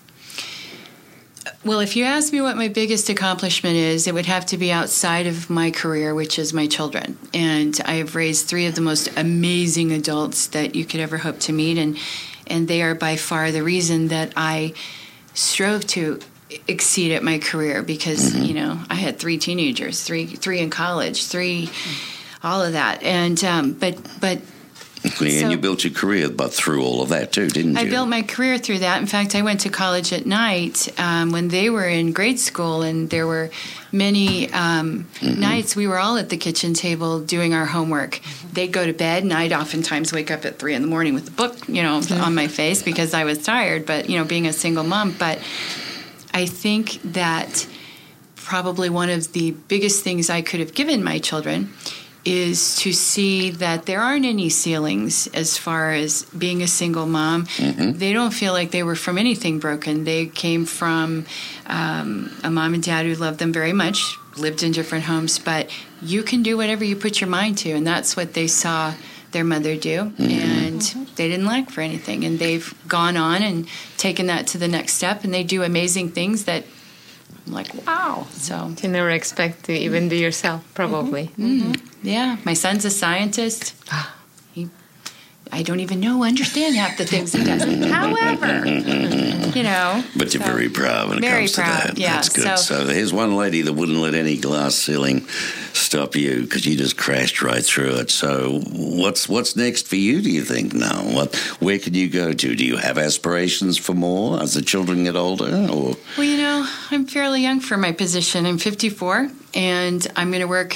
Well, if you ask me what my biggest accomplishment is, it would have to be outside of my career, which is my children. And I have raised three of the most amazing adults that you could ever hope to meet. And, and they are by far the reason that I strove to exceed at my career, because, mm-hmm. you know, I had three teenagers, three three in college, three, all of that. And um, but but. And So- you built your career but through all of that too, didn't you? I built my career through that. In fact, I went to college at night um, when they were in grade school, and there were many um, Mm-hmm. nights we were all at the kitchen table doing our homework. They'd go to bed, and I'd oftentimes wake up at three in the morning with the book, you know, on my face because I was tired. But you know, being a single mom, but I think that probably one of the biggest things I could have given my children is to see that there aren't any ceilings as far as being a single mom. Mm-hmm. They don't feel like they were from anything broken. They came from um, a mom and dad who loved them very much, lived in different homes, but you can do whatever you put your mind to, and that's what they saw their mother do, mm-hmm. and they didn't lack for anything. And they've gone on and taken that to the next step, and they do amazing things that I'm like, wow. So You never expect to even do yourself, probably. Mm-hmm. Yeah, my son's a scientist. He, I don't even know, understand half the things he does. However, you know. But you're so, very proud when it very comes to proud, that. yeah, That's good. so- So, here's one lady that wouldn't let any glass ceiling stop you because you just crashed right through it. So what's what's next for you, do you think, now? What, where can you go to? Do you have aspirations for more as the children get older? Or Well, you know, I'm fairly young for my position. I'm fifty-four, and I'm going to work,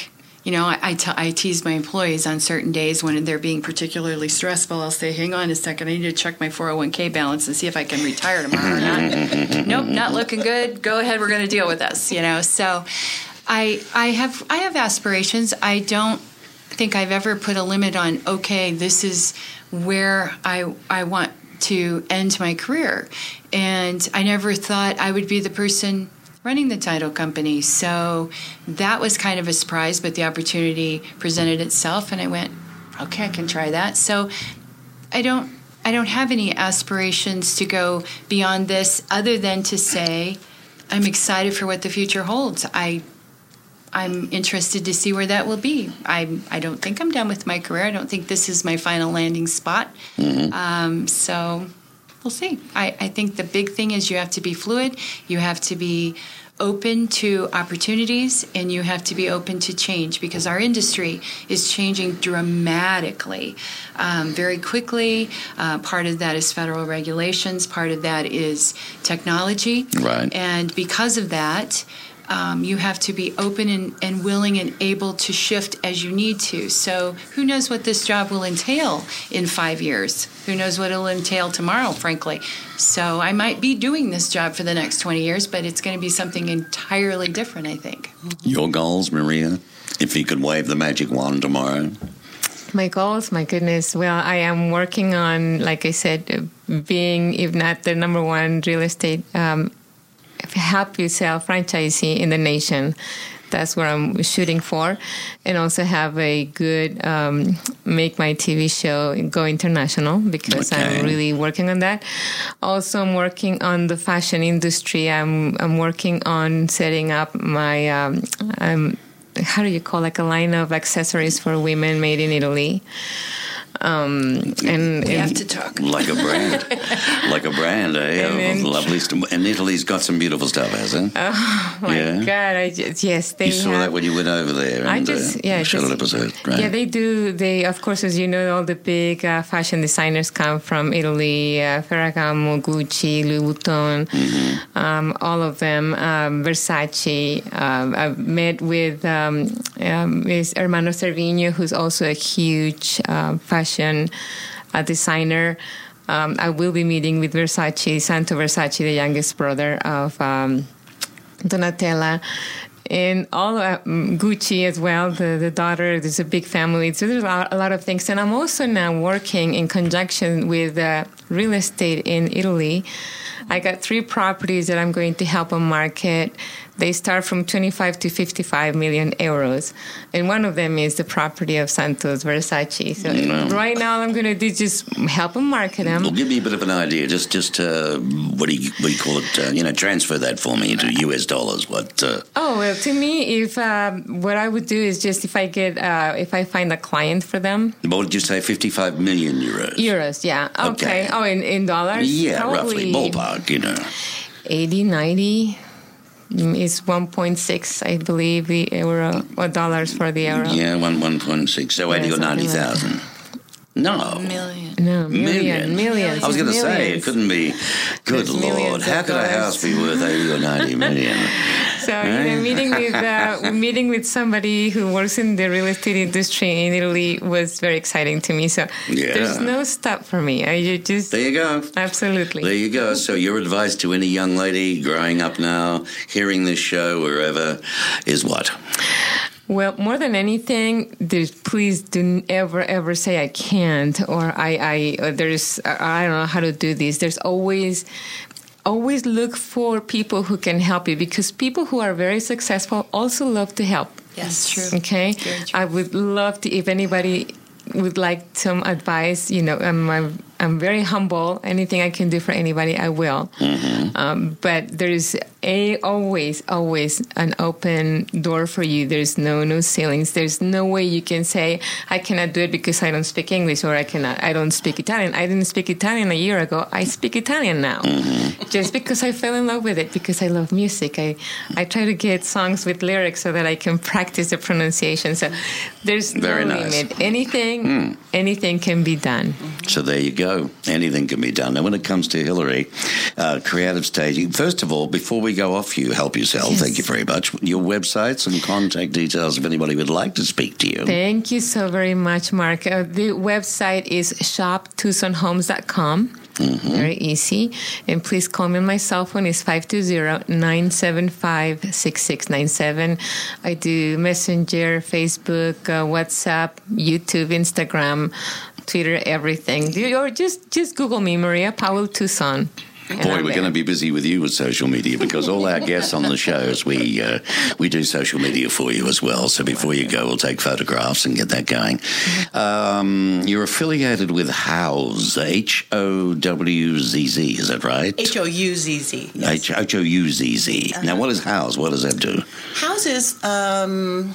you know, I, I, te- I tease my employees on certain days when they're being particularly stressful. I'll say, hang on a second, I need to check my four oh one k balance and see if I can retire tomorrow or not. Nope, not looking good. Go ahead, we're going to deal with this, you know. So I I have I have aspirations. I don't think I've ever put a limit on, okay, this is where I I want to end my career. And I never thought I would be the person running the title company. So that was kind of a surprise, but the opportunity presented itself and I went, okay, I can try that. So I don't I don't have any aspirations to go beyond this other than to say I'm excited for what the future holds. I I'm interested to see where that will be. I I don't think I'm done with my career. I don't think this is my final landing spot. Mm-hmm. Um, so we'll see. I, I think the big thing is you have to be fluid. You have to be open to opportunities, and you have to be open to change because our industry is changing dramatically, um, very quickly. Uh, part of that is federal regulations. Part of that is technology. Right. And because of that, Um, you have to be open and, and willing and able to shift as you need to. So who knows what this job will entail in five years? Who knows what it'll entail tomorrow, frankly? So I might be doing this job for the next twenty years, but it's going to be something entirely different, I think. Your goals, Maria, if you could wave the magic wand tomorrow? My goals, my goodness. Well, I am working on, like I said, being, if not the number one real estate um help you sell franchisee in the nation. That's what I'm shooting for. And also have a good, um, make my T V show go international because okay. I'm really working on that. Also, I'm working on the fashion industry. I'm, I'm working on setting up my, um, um, how do you call like a line of accessories for women made in Italy. Um, and we and have to talk like a brand, like a brand, eh? And of, then, of lovely st- and Italy's got some beautiful stuff, hasn't it? Oh my yeah. God! I just, yes, they. You saw have, that when you went over there. And, I just uh, yeah, shot just, an episode, right? Yeah, they do. They of course, as you know, all the big uh, fashion designers come from Italy: uh, Ferragamo, Gucci, Louis Vuitton, mm-hmm. um, all of them. Um, Versace. Um, I've met with um, um, Miss Hermano Cerviño, who's also a huge uh, fashion a designer. Um, I will be meeting with Versace, Santo Versace, the youngest brother of um, Donatella, and all uh, Gucci as well, the, the daughter. There's a big family. So there's a lot, a lot of things. And I'm also now working in conjunction with uh, real estate in Italy. I got three properties that I'm going to help them market. They start from twenty-five to fifty-five million euros. And one of them is the property of Santos Versace. So no. right now all I'm going to do is just help them market them. Well, give me a bit of an idea. Just, just uh, what, do you, what do you call it? Uh, you know, transfer that for me into U S dollars. What? Uh... Oh, well, to me, if um, what I would do is just if I get, uh, if I find a client for them. What did you say? fifty-five million euros? Euros, yeah. Okay. okay. Oh, in, in dollars? Yeah, probably roughly. Ballpark, you know. eighty, ninety is one point six, I believe, the euro, or dollars for the euro. Yeah, one one point six. So eighty yeah, or ninety thousand. Like no. Million. No, million. Millions. I was going to say, it couldn't be. Good There's Lord. How could a house be worth eighty or ninety million? So, you know, meeting with uh, meeting with somebody who works in the real estate industry in Italy was very exciting to me. So yeah. there's no stop for me. I you just there you go. Absolutely. There you go. So your advice to any young lady growing up now, hearing this show wherever, is what? Well, more than anything, there's, please do ever, ever say I can't or I, I, or there's, I don't know how to do this. There's always, always look for people who can help you because people who are very successful also love to help. Yes, true. Okay. True. I would love to, if anybody would like some advice, you know, I'm, I'm, I'm very humble. Anything I can do for anybody, I will. Mm-hmm. Um, but there's a always, always an open door for you. There's no no ceilings. There's no way you can say I cannot do it because I don't speak English or I cannot. I don't speak Italian. I didn't speak Italian a year ago. I speak Italian now, mm-hmm. just because I fell in love with it. Because I love music. I I try to get songs with lyrics so that I can practice the pronunciation. So there's very no nice. limit. Anything, mm. anything can be done. So there you go. Anything can be done. Now, when it comes to Hillary, uh, creative staging, first of all, before we we go off, you help yourself. Yes. Thank you very much. Your websites and contact details if anybody would like to speak to you. Thank you so very much, Mark. Uh, the website is shop tucson homes dot com. Mm-hmm. Very easy. And please call me on my cell phone. It's five two zero, nine seven five, six six nine seven. I do Messenger, Facebook, uh, WhatsApp, YouTube, Instagram, Twitter, everything. Or just, just Google me, Maria Powell Tucson. Boy, we're going to be busy with you with social media because all our guests on the shows, we uh, we do social media for you as well. So before you go, we'll take photographs and get that going. Um, you're affiliated with Houzz, H O W Z Z, is that right? H O U Z Z. Yes. H O U Z Z. Uh-huh. Now, what is Houzz? What does that do? Houzz is um,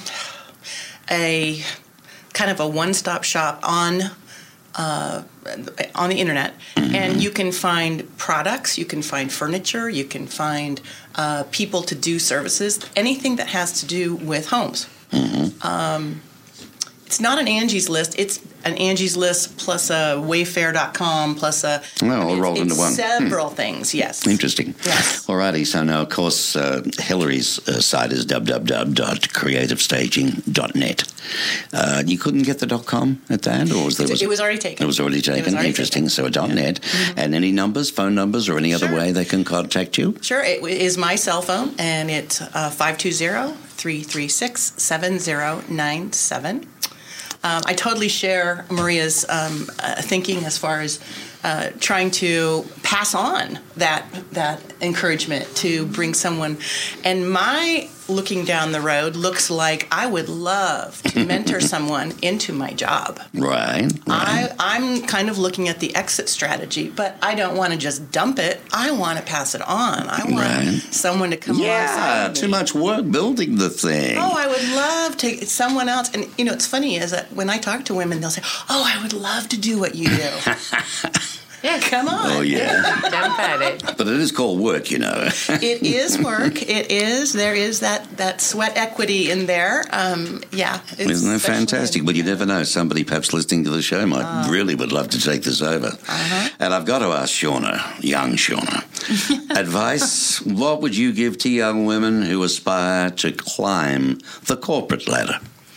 a kind of a one-stop shop on Uh, on the internet, mm-hmm. and you can find products, you can find furniture, you can find uh, people to do services, anything that has to do with homes. Mm-hmm. Um, it's not an Angie's List. It's an Angie's List plus a Wayfair dot com plus a... Oh, all I mean, rolled it's, into it's one. several hmm. things, yes. Interesting. Yes. All righty. So now, of course, uh, Hillary's uh, site is w w w dot creative staging dot net. Uh, you couldn't get the .com at that? Or was there, was, it was already taken. It was already taken. Was already Interesting. taken. So a .net. Mm-hmm. And any numbers, phone numbers, or any Sure. other way they can contact you? Sure. It is my cell phone, and it's uh, five two zero, three three six, seven zero nine seven. Um, I totally share Maria's um, uh, thinking as far as uh, trying to pass on that that encouragement to bring someone. And my looking down the road looks like I would love to mentor someone into my job. Right. right. I, I'm kind of looking at the exit strategy, but I don't want to just dump it. I want to pass it on. I want right. someone to come yeah, alongside me. too much work building the thing. Oh, I would love to someone else. And, you know, it's funny is that when I talk to women, they'll say, oh, I would love to do what you do. Yeah, come on. Oh, yeah. Jump at it. But it is called work, you know. It is work. It is. There is that, that sweat equity in there. Um, yeah. Isn't that fantastic? Well, you never know. Somebody perhaps listening to the show might uh, really would love to take this over. Uh-huh. And I've got to ask Shauna, young Shauna, advice, what would you give to young women who aspire to climb the corporate ladder?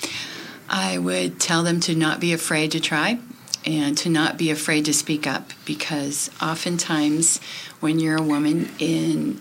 I would tell them to not be afraid to try. And to not be afraid to speak up, because oftentimes when you're a woman in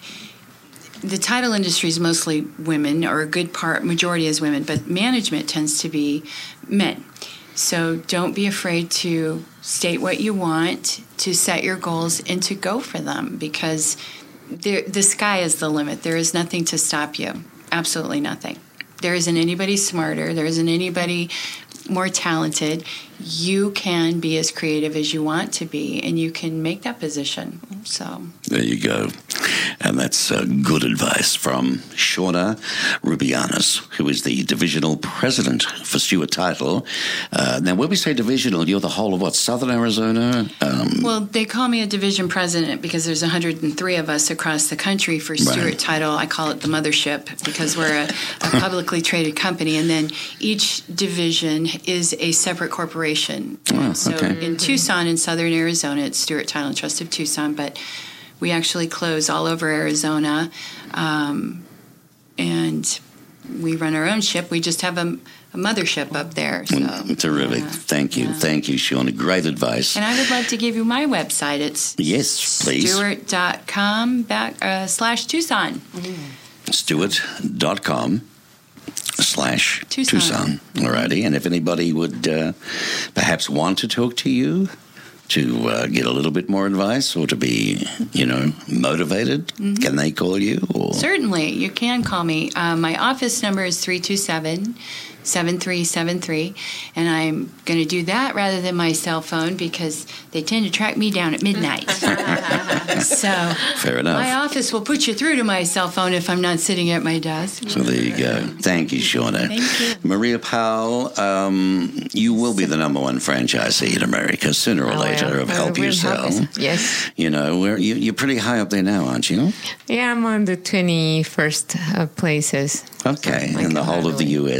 the title industry is mostly women, or a good part, majority is women, but management tends to be men. So don't be afraid to state what you want, to set your goals, and to go for them, because there, the sky is the limit. There is nothing to stop you. Absolutely nothing. There isn't anybody smarter. There isn't anybody more talented. You can be as creative as you want to be, and you can make that position. So there you go. And that's uh, good advice from Shauna Rubianis, who is the divisional president for Stewart Title. Uh, now, when we say divisional, you're the whole of what, Southern Arizona? Um, well, they call me a division president because there's one hundred three of us across the country for Stewart right. Title. I call it the mothership because we're a, a publicly traded company, and then each division is a separate corporation. Oh, so okay. in Tucson, in Southern Arizona, it's Stewart Title and Trust of Tucson, but we actually close all over Arizona, um, and we run our own ship. We just have a, a mothership up there. So, terrific. Yeah, Thank you. yeah. Thank you, Shauna. Great advice. And I would love to give you my website. It's yes, please. Stewart dot com back, uh, slash Tucson. Stewart dot com slash Tucson. Tucson. All righty. And if anybody would uh, perhaps want to talk to you, to uh, get a little bit more advice or to be, you know, motivated, mm-hmm. can they call you? Or? Certainly. You can call me. Uh, my office number is three two seven, seven three seven three, and I'm going to do that rather than my cell phone because they tend to track me down at midnight. So fair enough. My office will put you through to my cell phone if I'm not sitting at my desk. So there you go. Thank you, Shauna. Thank you. Maria Powell, um, you will be the number one franchisee in America sooner or oh, later yeah. of Help we'll Yourself. Help yes. You know, we're, you, you're pretty high up there now, aren't you? Yeah, I'm on the twenty-first uh, places. Okay. Like in the whole of the U S, you're in the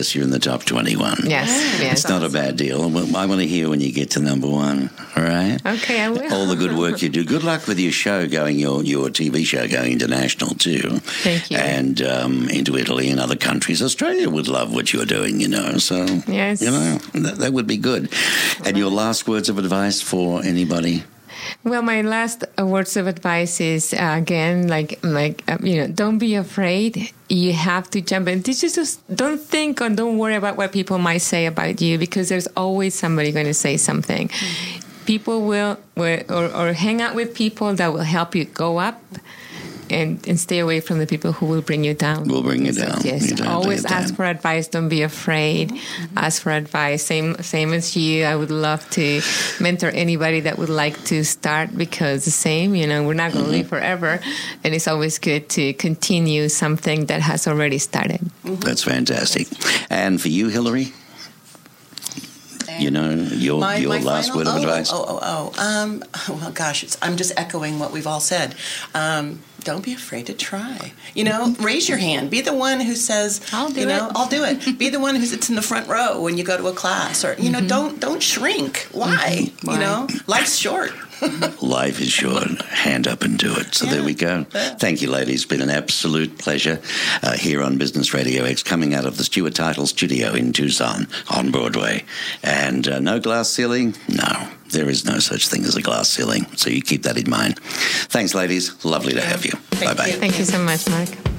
top twenty-one. Yes, yes. It's not a bad deal. I want to hear when you get to number one, all right? Okay, I will. All the good work you do. Good luck with your show going, your, your T V show going international too. Thank you. And um, into Italy and other countries. Australia would love what you're doing, you know, so, yes. you know, that, that would be good. And your last words of advice for anybody? Well, my last words of advice is, uh, again, like, like uh, you know, don't be afraid. You have to jump in. Just, just don't think or don't worry about what people might say about you, because there's always somebody going to say something. Mm-hmm. People will, will or, or hang out with people that will help you go up. And, and stay away from the people who will bring you down. Will bring you so, down. Yes, you always ask for advice. Don't be afraid. Mm-hmm. Ask for advice. Same same as you. I would love to mentor anybody that would like to start, because the same, you know, we're not going to mm-hmm. live forever. And it's always good to continue something that has already started. Mm-hmm. That's fantastic. And for you, Hillary? You know, your my, your my last final, word of oh, advice? Oh, oh, oh. Um, well, gosh, it's, I'm just echoing what we've all said. Um, don't be afraid to try. You know, raise your hand. Be the one who says, I'll do you know, it. I'll do it. Be the one who sits in the front row when you go to a class. Or, you know, mm-hmm. don't don't shrink. Why? Mm-hmm. Why? You know, life's short. Life is short. Hand up and do it. So yeah. There we go. Yeah. Thank you, ladies. It's been an absolute pleasure uh, here on Business Radio X, coming out of the Stuart Title Studio in Tucson on Broadway. And uh, no glass ceiling? No, there is no such thing as a glass ceiling. So you keep that in mind. Thanks, ladies. Lovely to have you. Thank Bye-bye. you. Thank you so much, Mark.